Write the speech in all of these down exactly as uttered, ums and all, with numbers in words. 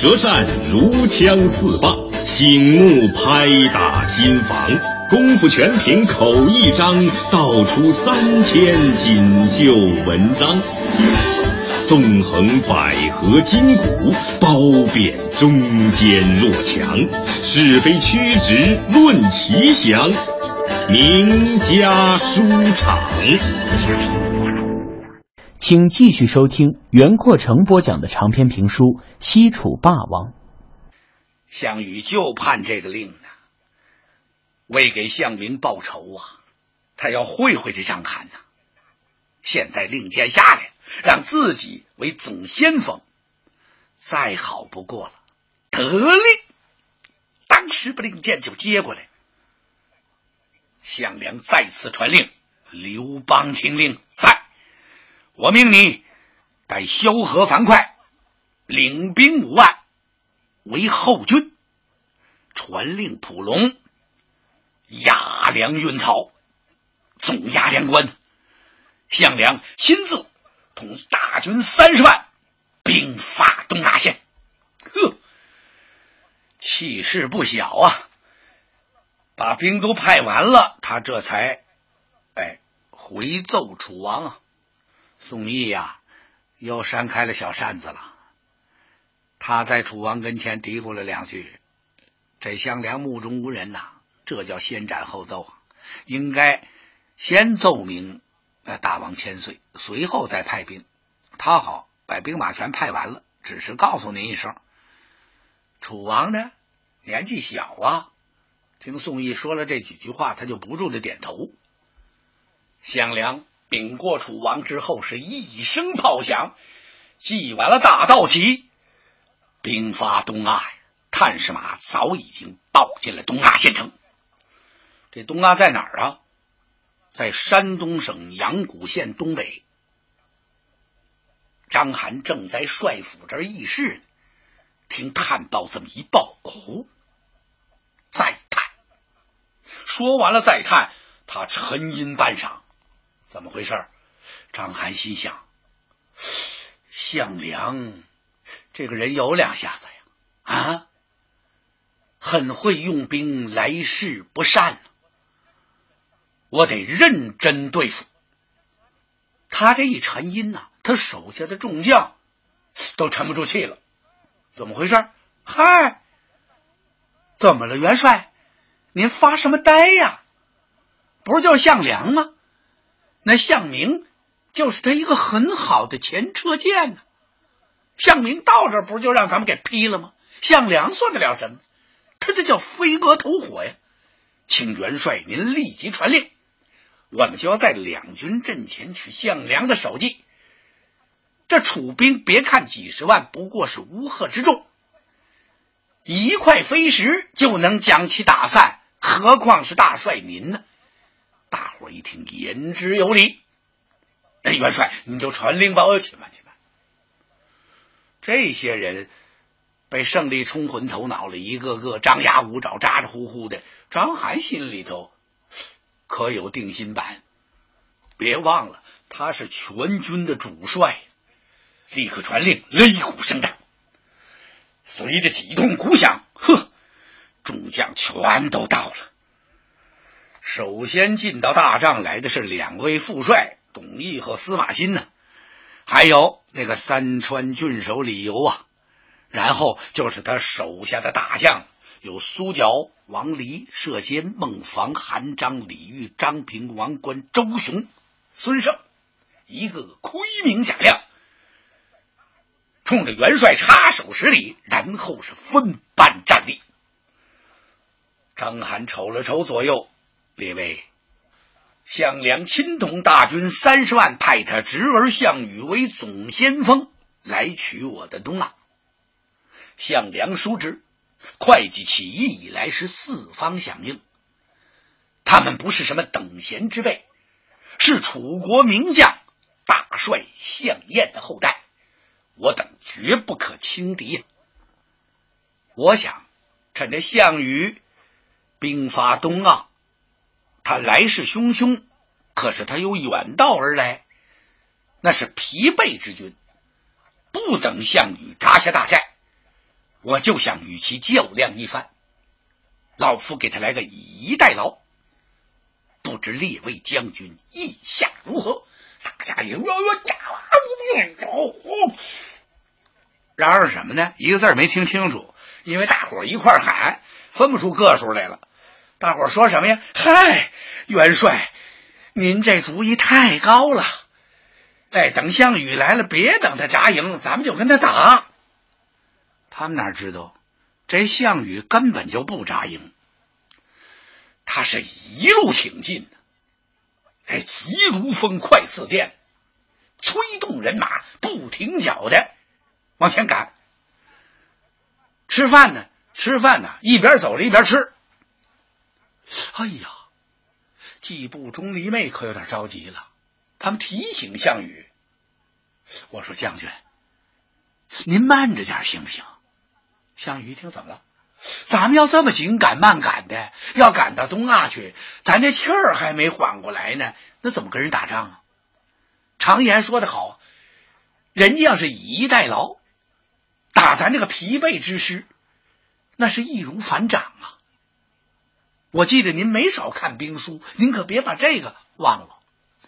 折扇，如枪似棒，醒目拍打心房。功夫全凭口一张，道出三千锦绣文章。纵横捭阖筋骨，褒贬中间若强。是非曲直论奇详，名家书场。 请继续收听袁阔成播讲的长篇评书《西楚霸王》。 项羽就盼这个令呢，为给项明报仇啊，他要会会这张侃呢。现在令箭下来，让自己为总先锋，再好不过了。得令，当时把令箭就接过来。项梁再次传令，刘邦听令，在。我命你待萧何樊哙，领兵五万为后军，传令蒲龙压粮运草，总压粮官。项梁亲自统大军三十万，兵发东大县。呵，气势不小啊！把兵都派完了，他这才哎回奏楚王啊。宋义呀、啊，又扇开了小扇子了。他在楚王跟前嘀咕了两句：“这项梁目中无人呐、啊，这叫先斩后奏啊！应该先奏明呃大王千岁，随后再派兵。他好把兵马全派完了，只是告诉您一声。”楚王呢，年纪小啊，听宋义说了这几句话，他就不住的点头。项梁禀过楚王之后，是一声炮响，祭完了大道旗，兵发东阿，探视马早已经报进了东阿县城。这东阿在哪儿啊？在山东省阳谷县东北。章邯正在帅府这儿议事，听探报这么一报，哦，再探。说完了再探，他沉吟半晌。怎么回事？章邯心想，项梁这个人有两下子呀，啊，很会用兵，来势不善，我得认真对付。他这一沉吟呐、啊，他手下的众将都沉不住气了。怎么回事？嗨，怎么了，元帅？您发什么呆呀？不是叫项梁吗？那项明就是他一个很好的前车箭呢、啊。项明到这儿不就让咱们给劈了吗？项梁算得了什么？他这叫飞蛾投火呀！请元帅您立即传令，我们就要在两军阵前取项梁的首级。这楚兵别看几十万，不过是乌合之众，一块飞石就能将其打散，何况是大帅您呢？大伙一听，言之有理。哎，元帅，你就传令吧。哦，且慢且慢。这些人被胜利冲昏头脑了，一个个张牙舞爪，咋咋呼呼的。章邯心里头可有定心丸，别忘了他是全军的主帅，立刻传令，擂鼓声战。随着几通鼓响，呵，众将全都到了。首先进到大帐来的是两位副帅，董翳和司马欣呢，还有那个三川郡守李由啊。然后就是他手下的大将，有苏角、王离、射监、孟房、韩章、李煜、张平、王观、周雄、孙胜，一个个盔明甲亮，冲着元帅插手施礼，然后是分班站立。章邯瞅了瞅左右，列位，项梁亲统大军三十万，派他侄儿项羽为总先锋，来取我的东阿。项梁叔侄会稽起义以来是四方响应，他们不是什么等闲之辈，是楚国名将大帅项燕的后代，我等绝不可轻敌呀。我想趁着项羽兵发东阿，他来势汹汹，可是他又远道而来，那是疲惫之军，不等项羽扎下大寨， 我就想与其较量一番。老夫给他来个以逸待劳，不知列位将军意下如何？大家也嚷嚷什么呢？一个字没听清楚，因为大伙儿一块喊，分不出个数来了。大伙儿说什么呀？嗨，元帅，您这主意太高了！哎，等项羽来了，别等他扎营，咱们就跟他打。他们哪知道，这项羽根本就不扎营，他是一路挺进，哎，急如风，快似电，催动人马，不停脚的往前赶。吃饭呢，吃饭呢，一边走着一边吃。哎呀，季布、钟离昧可有点着急了，他们提醒项羽，我说将军，您慢着点行不行？项羽一听，怎么了？咱们要这么紧赶慢赶的，要赶到东亚去，咱这气儿还没缓过来呢，那怎么跟人打仗啊？常言说得好，人家要是以逸待劳，打咱这个疲惫之师，那是易如反掌啊。我记得您没少看兵书，您可别把这个忘了。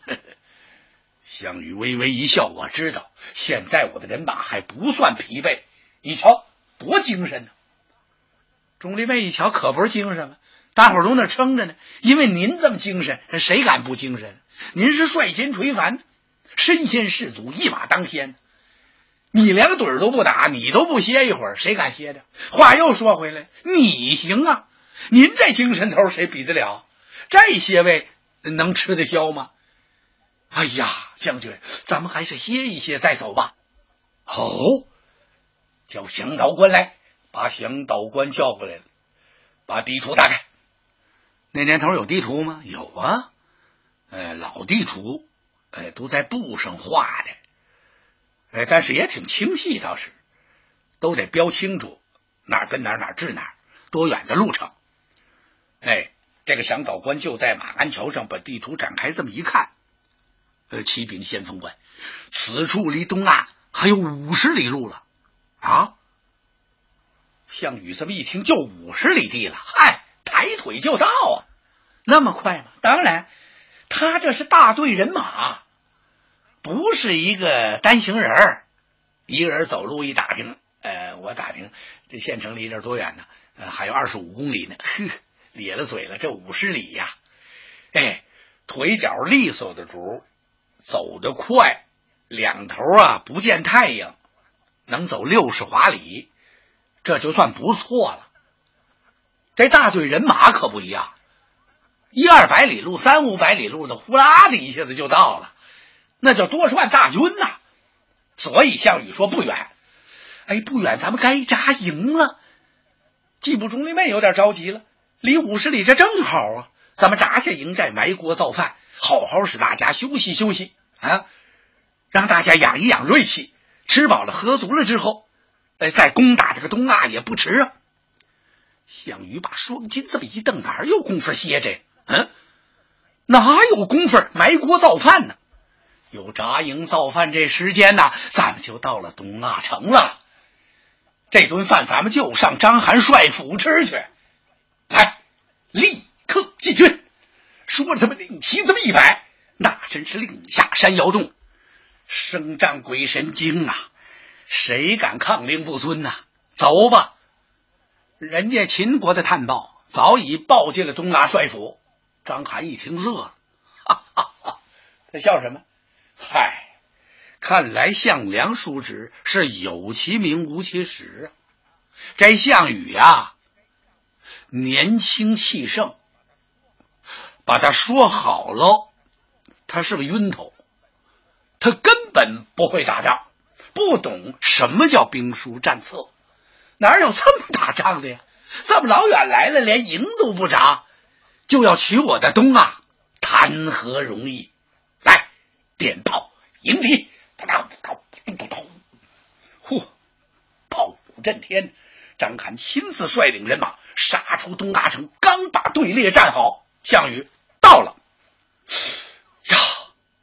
项羽微微一笑，我知道现在我的人马还不算疲惫，你瞧多精神呢。钟离昧一瞧，可不是精神吗？大伙儿都那撑着呢，因为您这么精神，谁敢不精神？您是率先垂范，身先士卒，一马当先。你连个盹儿都不打，你都不歇一会儿，谁敢歇着？话又说回来，你行啊，您这精神头谁比得了？这些位能吃得消吗？哎呀，将军，咱们还是歇一歇再走吧。哦，叫向导官来，把向导官叫过来了，把地图打开。那年头有地图吗？有啊，呃，老地图，呃，都在布上画的，呃，但是也挺清晰，倒是都得标清楚哪儿跟哪儿，哪儿至哪儿，多远的路程。哎，这个向导官就在马鞍桥上把地图展开，这么一看，呃，启禀先锋官，此处离东岸还有五十里路了啊！项羽这么一听，就五十里地了，嗨，抬腿就到啊！那么快吗？当然，他这是大队人马，不是一个单行人儿。一个人走路一打听，呃，我打听这县城离这多远呢？呃，还有二十五公里呢。呵，咧了嘴了，这五十里呀，哎，腿脚利索的主，走得快，两头啊不见太阳，能走六十华里，这就算不错了。这大队人马可不一样，一二百里路、三五百里路的，呼啦的一下子就到了，那叫多少万大军呐、啊！所以项羽说不远，哎，不远，咱们该扎营了。季布、钟离昧有点着急了，离五十里这正好啊，咱们扎下营寨，埋锅造饭，好好使大家休息休息啊，让大家养一养锐气，吃饱了喝足了之后，哎，再攻打这个东亚也不迟啊。项羽把双襟这么一瞪，哪有功夫歇着呀？嗯，哪有功夫埋锅造饭呢？有扎营造饭这时间呢，咱们就到了东亚城了。这顿饭咱们就上章邯帅府吃去。来，立刻进军。说着，他们令旗这么一摆，那真是令下山摇动，声战鬼神惊啊！谁敢抗令不遵呐、啊？走吧！人家秦国的探报早已报进了东亚帅府。章邯一听乐了，哈哈哈！他笑什么？嗨，看来项梁叔侄是有其名无其实啊。这项羽啊，年轻气盛，把他说好喽，他是个晕头，他根本不会打仗，不懂什么叫兵书战策，哪有这么打仗的呀？这么老远来了，连营都不扎，就要取我的东啊，谈何容易？来，点炮迎敌！哒哒哒哒哒哒！呼，炮鼓震天！章邯亲自率领人马杀出东大城，刚把队列站好，项羽到了。呀，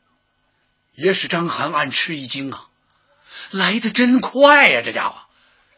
也使章邯暗吃一惊啊！来得真快呀、啊，这家伙！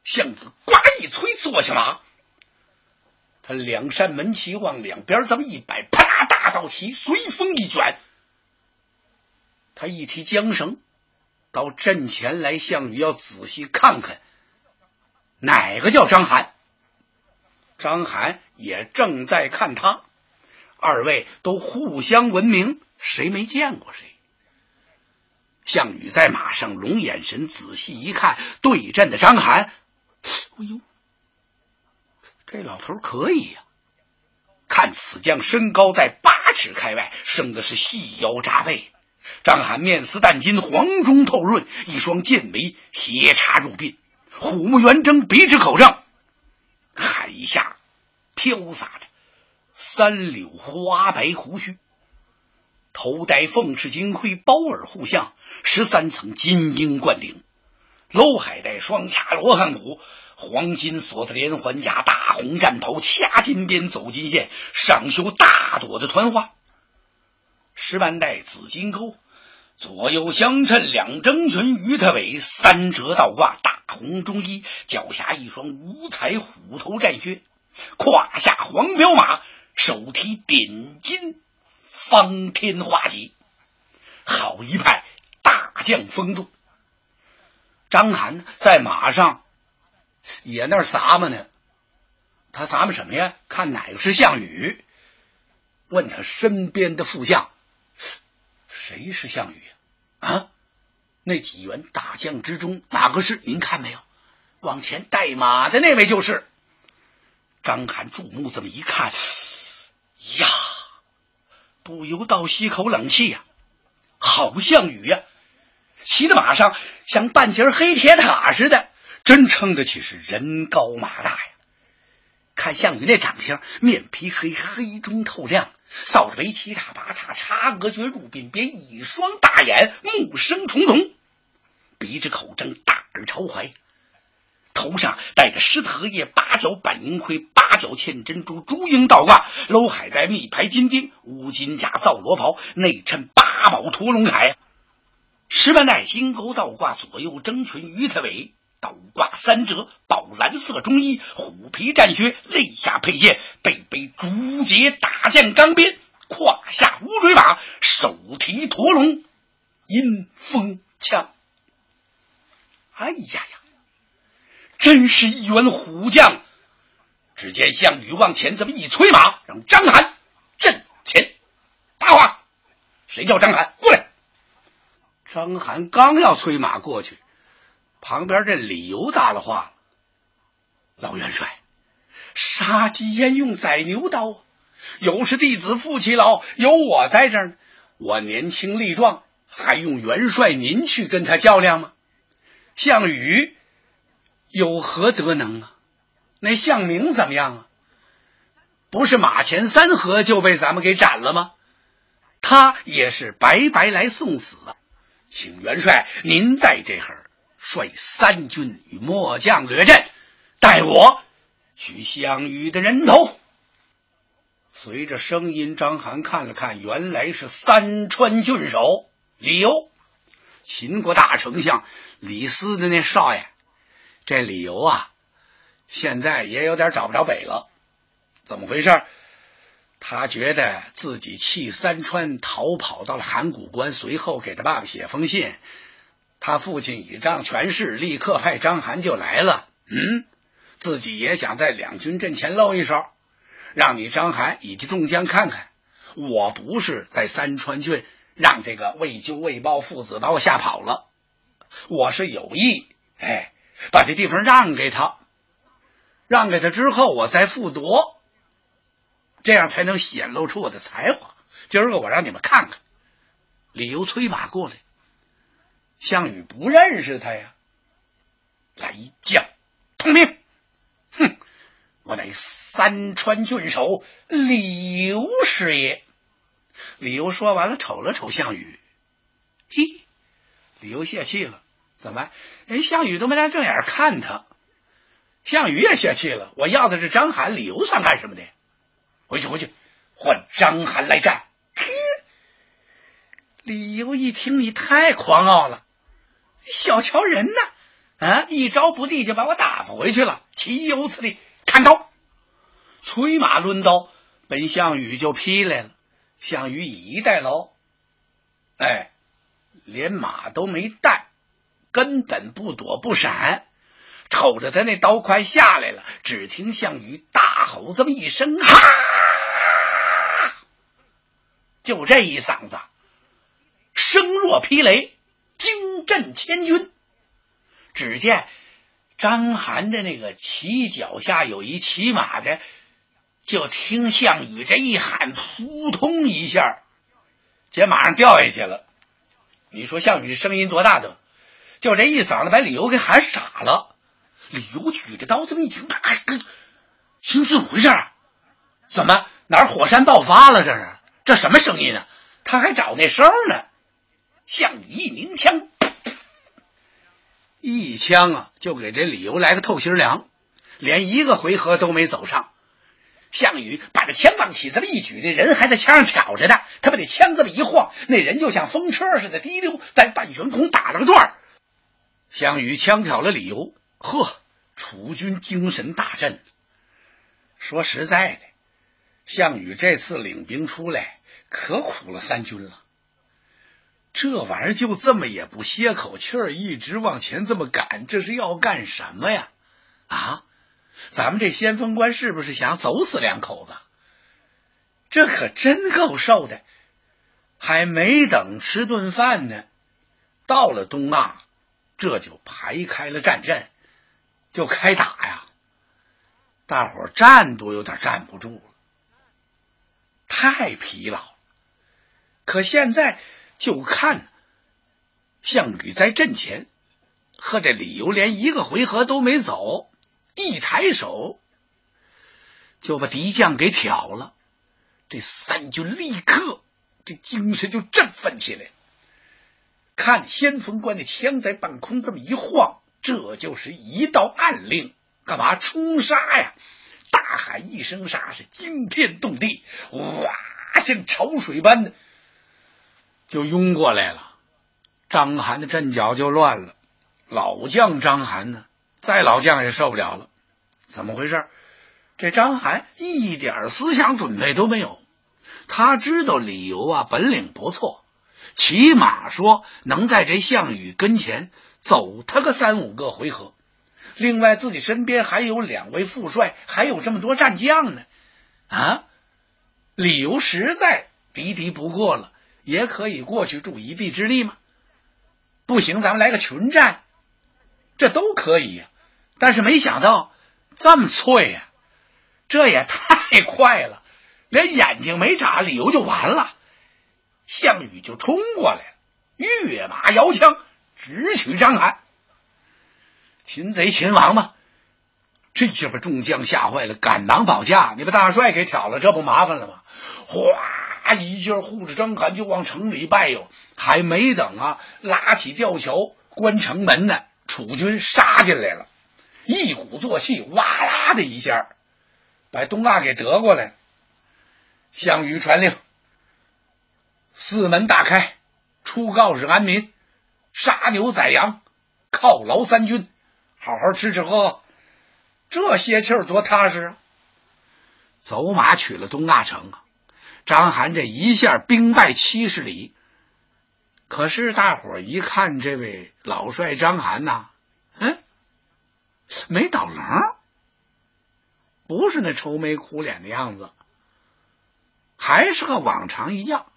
项羽呱一催坐下马，他两扇门旗往两边这么一摆，啪啦，大道旗随风一卷。他一提缰绳，到阵前来，项羽要仔细看看哪个叫张邯。张邯也正在看他，二位都互相闻名，谁没见过谁。项羽在马上龙眼神仔细一看，对阵的张邯，哎呦，这老头可以呀、啊！看此将身高在八尺开外，生的是细腰扎背。张邯面似淡金，黄中透润，一双剑眉斜插入鬓，虎目圆睁，鼻直口正，海下飘洒着三绺花白胡须，头戴凤翅金盔，包耳护项，十三层金鹰冠顶，楼海带双掐罗汉骨，黄金锁子连环甲，大红战袍，掐金边走金线，上绣大朵的团花，十万带紫金钩，左右相衬两征裙，鱼太尾三折倒挂，大红中衣，脚下一双五彩虎头战靴，胯下黄骠马，手提点金方天画戟，好一派大将风度。张邯在马上也那儿撒嘛呢，他撒嘛什么呀？看哪个是项羽，问他身边的副将，谁是项羽啊？那几员大将之中哪个是？您看没有？往前带马的那位就是。张邯注目这么一看，呀，不由倒吸口冷气呀、啊！好项羽呀、啊，骑在马上像半截黑铁塔似的，真称得起是人高马大呀。看项羽那长相，面皮黑，黑中透亮，扫着围棋塔八叉，插额撅入鬓边，一双大眼，目生重瞳，鼻着口正，大耳朝怀，头上戴着狮子荷叶，八角板银盔，八角嵌珍珠，朱缨倒挂，楼海带密排金钉，乌金甲皂罗袍，内衬八宝驼龙铠，十万带金钩倒挂，左右征裙鱼太尾，倒挂三折，宝蓝色中衣，虎皮战靴，肋下佩剑，背背竹节大将钢鞭，胯下乌骓马，手提驼龙阴风枪。哎呀呀，真是一员虎将！只见项羽往前这么一催马，让张邯阵前搭话。谁叫张邯？过来！张邯刚要催马过去，旁边这李由搭了话了：老元帅，杀鸡焉用宰牛刀啊？有是弟子负其劳，有我在这儿呢，我年轻力壮，还用元帅您去跟他较量吗？项羽有何德能啊？那项明怎么样啊？不是马前三合就被咱们给斩了吗？他也是白白来送死啊！请元帅您在这会儿率三军与末将掠阵，待我取项羽的人头。随着声音，张邯看了看，原来是三川郡守李由，秦国大丞相李斯的那少爷。这李由啊，现在也有点找不着北了。怎么回事？他觉得自己弃三川逃跑到了函谷关，随后给他爸爸写封信，他父亲倚仗权势，立刻派张邯就来了。嗯，自己也想在两军阵前露一手，让你张邯以及众将看看，我不是在三川郡让这个魏咎魏豹父子把我吓跑了，我是有意哎把这地方让给他，让给他之后我再复夺，这样才能显露出我的才华。今儿个我让你们看看。李由催马过来，项羽不认识他呀。来将统兵，哼，我乃三川郡守李由是也。李由说完了，瞅了瞅项羽，嘿，李由泄气了。怎么？人项羽都没拿正眼看他，项羽也泄气了。我要的是张邯，李由算干什么的？回去回去，换张邯来战。李由一听，你太狂傲了，小瞧人呐！ 啊，一招不地就把我打发回去了，岂有此理！砍刀，催马抡刀，奔项羽就劈来了。项羽以一带牢，哎，连马都没带，根本不躲不闪，瞅着他那刀快下来了，只听项羽大吼这么一声，哈！就这一嗓子，声若霹雷，惊震千军。只见张邯的那个骑脚下有一骑马的，就听项羽这一喊，扑通一下，这马上掉下去了。你说项羽声音多大的？就这一嗓子把李由给喊傻了。李由举着刀这么一听，哎，兄弟怎么回事啊？怎么哪儿火山爆发了？这是这什么声音啊？他还找那声呢。项羽一鸣枪，一枪啊，就给这李由来个透心凉，连一个回合都没走上。项羽把这枪棒起这么一举，那人还在枪上挑着呢，他把这枪这么一晃，那人就像风车似的滴溜在半悬空打了个转。项羽枪挑了李由，呵，楚军精神大振。说实在的，项羽这次领兵出来可苦了三军了。这玩意儿就这么也不歇口气儿，一直往前这么赶，这是要干什么呀？啊，咱们这先锋官是不是想走死两口子？这可真够受的。还没等吃顿饭呢，到了东岸，这就排开了战阵，就开打呀。大伙儿站都有点站不住了，太疲劳了。可现在就看项羽在阵前和这李由连一个回合都没走，一抬手就把敌将给挑了。这三军立刻这精神就振奋起来，看先锋官的枪在半空这么一晃，这就是一道暗令，干嘛冲杀呀？大喊一声杀，是惊天动地，哇，像潮水般的就涌过来了。章邯的阵脚就乱了，老将章邯呢，再老将也受不了了。怎么回事？这章邯一点思想准备都没有，他知道李由啊本领不错，起码说能在这项羽跟前走他个三五个回合，另外自己身边还有两位副帅，还有这么多战将呢。啊，李由实在敌敌不过了，也可以过去助一臂之力吗？不行，咱们来个群战，这都可以呀。但是没想到这么脆呀，这也太快了，连眼睛没眨，李由就完了。项羽就冲过来了，跃马摇枪直取章邯。擒贼擒王嘛，这下把众将吓坏了，赶忙保驾，你把大帅给挑了，这不麻烦了吗？哗一下护着章邯就往城里拜哟，还没等啊拉起吊桥关城门呢，楚军杀进来了，一鼓作气，哇啦的一下把东岸给得过来。项羽传令，四门大开，出告示安民，杀牛宰羊，犒劳三军，好好吃吃喝喝，这些气儿多踏实啊！走马取了东亚城啊，章邯这一下兵败七十里。可是大伙儿一看这位老帅章邯呐，嗯，没倒棱，不是那愁眉苦脸的样子，还是和往常一样。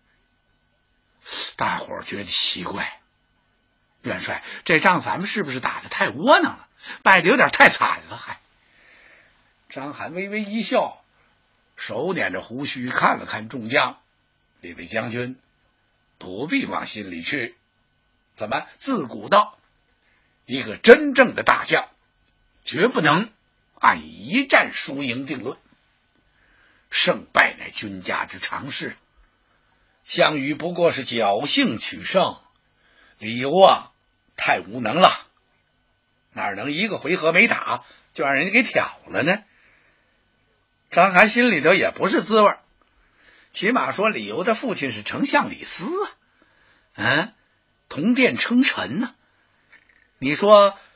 大伙儿觉得奇怪，元帅，这仗咱们是不是打得太窝囊了，败得有点太惨了？还章邯微微一笑，手捻着胡须看了看众将，这位将军不必往心里去。怎么自古道，一个真正的大将绝不能按一战输赢定论，胜败乃军家之常事。项羽不过是侥幸取胜，李由啊太无能了，哪能一个回合没打就让人家给挑了呢？章邯心里头也不是滋味，起码说李由的父亲是丞相李斯啊，嗯，同殿称臣呢、啊。你说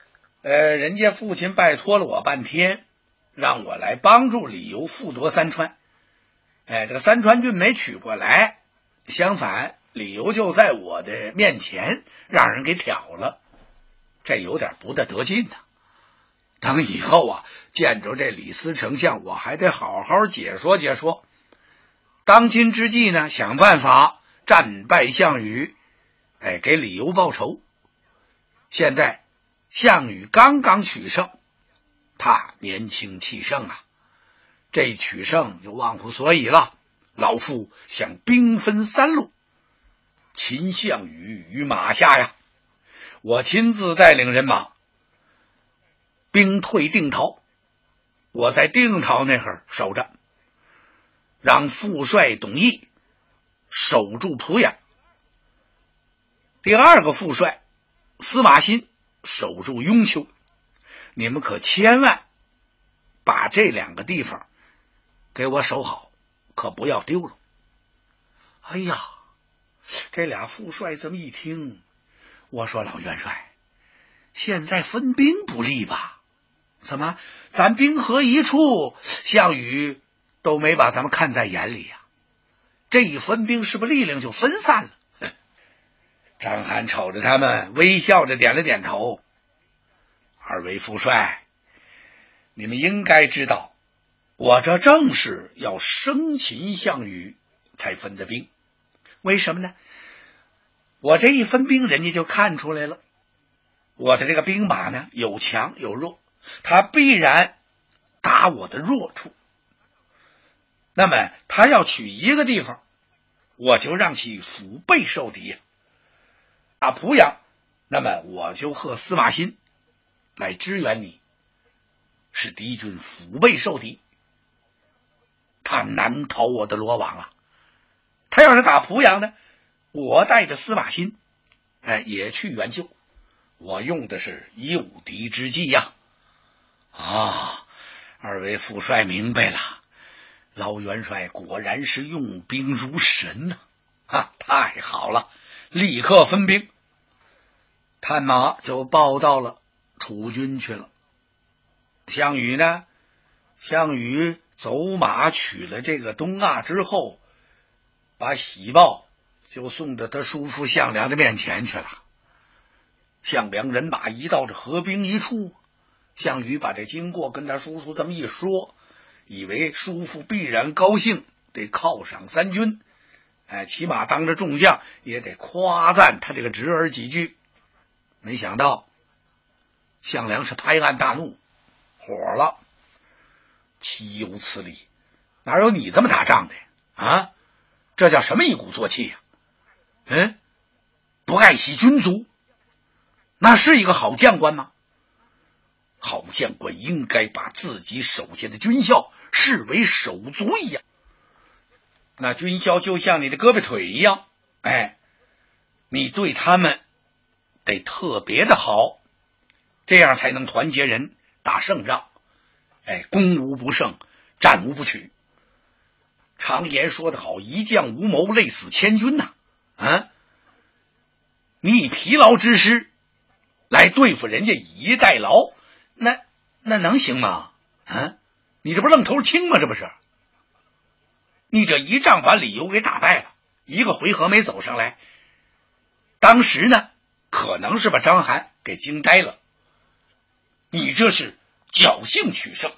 呃，人家父亲拜托了我半天，让我来帮助李由复夺三川。哎，这个三川郡没取过来，相反，李由就在我的面前让人给挑了，这有点不大得劲呐。等以后啊，见着这李斯丞相，我还得好好解说解说。当今之计呢，想办法战败项羽，哎，给李由报仇。现在项羽刚刚取胜，他年轻气盛啊，这一取胜就忘乎所以了。老夫想兵分三路，擒项羽于马下呀。我亲自带领人马，兵退定陶，我在定陶那会儿守着，让副帅董翳守住濮阳，第二个副帅司马欣守住雍丘。你们可千万把这两个地方给我守好，可不要丢了。哎呀，这俩副帅这么一听，我说老元帅，现在分兵不利吧？怎么咱兵合一处，项羽都没把咱们看在眼里呀？这一分兵，是不是力量就分散了？张邯瞅着他们，微笑着点了点头。二位副帅，你们应该知道，我这正是要生擒项羽才分的兵。为什么呢？我这一分兵，人家就看出来了，我的这个兵马呢，有强有弱，他必然打我的弱处。那么他要取一个地方，我就让其腹背受敌呀。打濮阳，那么我就和司马欣来支援你，使敌军腹背受敌，他难逃我的罗网啊。他要是打濮阳呢，我带着司马欣哎也去援救，我用的是诱敌之计呀。啊，二位副帅明白了，老元帅果然是用兵如神呐、啊！啊，太好了，立刻分兵。探马就报到了楚军去了。项羽呢，项羽走马取了这个东阿之后，把喜报就送到他叔父项梁的面前去了。项梁人马一到这合兵一处，项羽把这经过跟他叔叔这么一说，以为叔父必然高兴，得犒赏三军，哎，起码当着众将也得夸赞他这个侄儿几句。没想到项梁是拍案大怒，火了，岂有此理，哪有你这么打仗的啊？这叫什么一鼓作气呀、啊？嗯，不爱惜军卒，那是一个好将官吗？好将官应该把自己手下的军校视为手足一样，那军校就像你的胳膊腿一样，哎，你对他们得特别的好，这样才能团结人，打胜仗。哎，攻无不胜，战无不取。常言说得好，一将无谋，累死千军呐、啊！啊，你以疲劳之师来对付人家以逸待劳，那那能行吗？啊，你这不愣头青吗？这不是？你这一仗把李由给打败了，一个回合没走上来。当时呢，可能是把章邯给惊呆了。你这是侥幸取胜，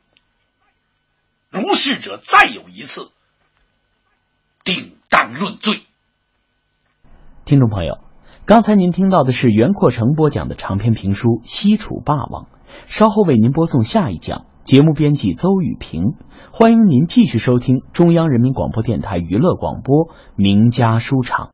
如是者再有一次，定当论罪。 听众朋友，刚才您听到的是袁阔成播讲的长篇评书《西楚霸王》，稍后为您播送下一讲。节目编辑邹雨平，欢迎您继续收听中央人民广播电台娱乐广播名家书场。